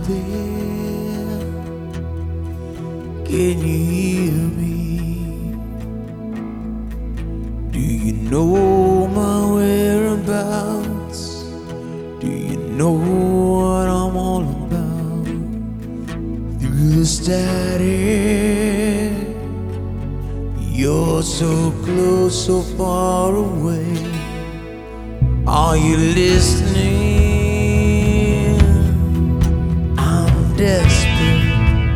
there? Can you hear me? Do you know my whereabouts? Do you know what I'm all about? Through the static, you're so close, so far away. Are you listening? I'm desperate,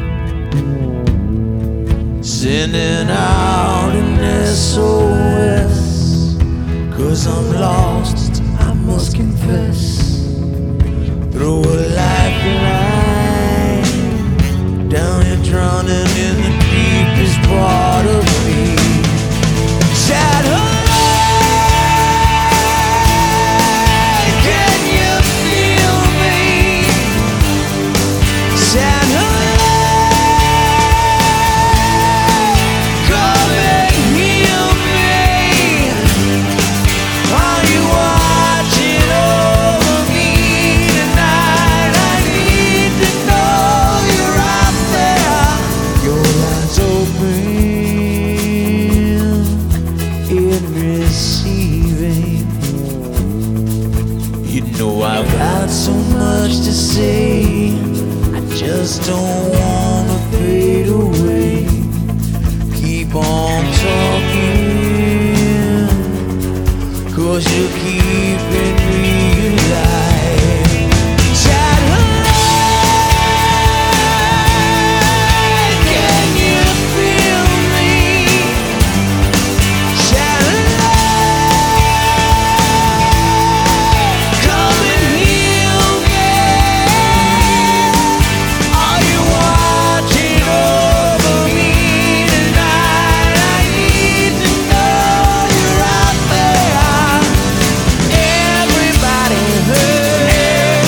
sending out an SOS. 'Cause I'm lost, I must confess. Throw a lifeline down here, drowning in the deepest part of me. Satellite, can you feel me? Satellite, come and heal me. Are you watching over me tonight? I need to know you're out there. Your line's open in receiving. You know I've got so much to say, I just don't wanna fade away. Keep on talking, 'cause you're keeping me alive. Satellite, can you feel me? Satellite, come and heal me. Are you watching over me tonight? I need to know you're out there. Everybody hurt,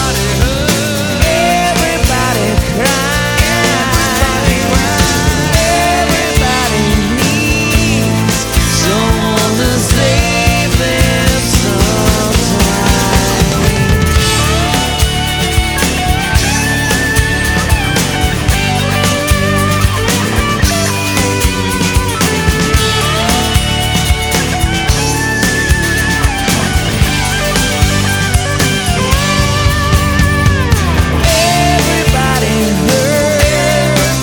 everybody crying, everybody needs someone to save them sometime. Everybody hurt,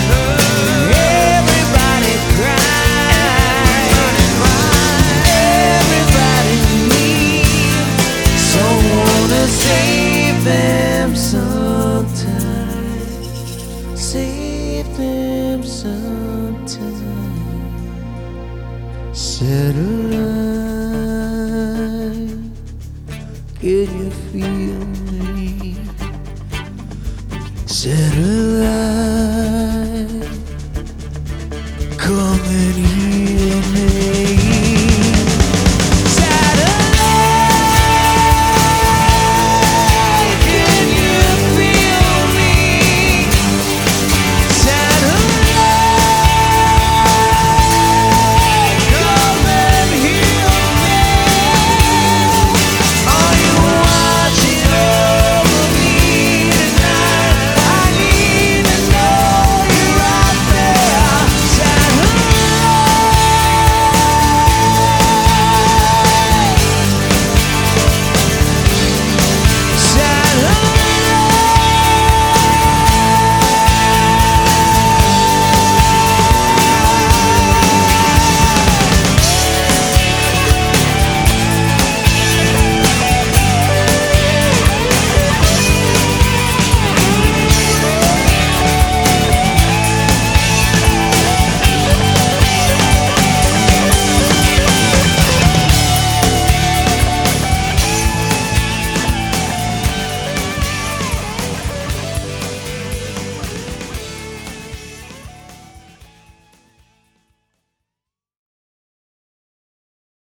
everybody crying, everybody needs someone to save them sometime. Save them sometime. Satellite, can you feel me? Satellite.